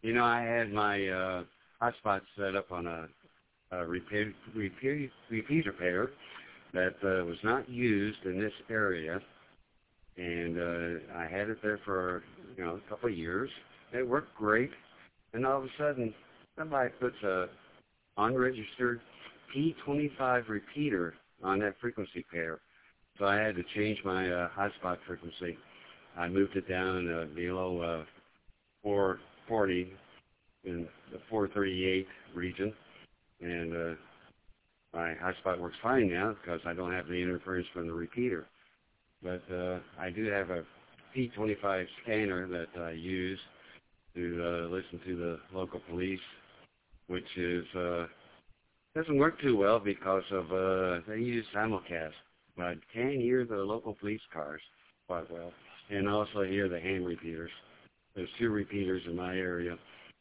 I had my hotspot set up on a repeater pair that was not used in this area, and I had it there for a couple of years. It worked great, and all of a sudden, somebody puts a unregistered P25 repeater on that frequency pair. So I had to change my hotspot frequency. I moved it down below 440 in the 438 region, and my hotspot works fine now because I don't have the interference from the repeater. But I do have a P25 scanner that I use to listen to the local police, which is doesn't work too well because of they use simulcast. But I can hear the local police cars quite well, and also hear the hand repeaters. There's 2 repeaters in my area,